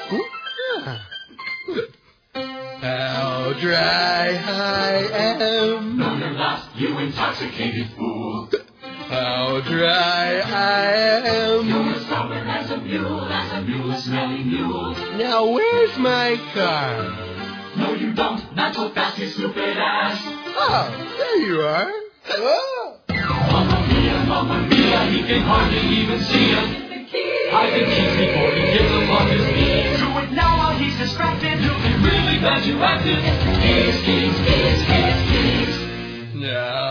How dry I am. No, you're not, you intoxicated fool. How dry I am. You're as stubborn as a mule-smelling mule. Now where's my car? No, you don't, not so fast, you stupid ass. Oh, there you are. Oh. Mamma mia, he can hardly even see us. Hide the keys before he gets up on his knees. Do it now while he's distracted. You'll be really glad you acted. Keys. No.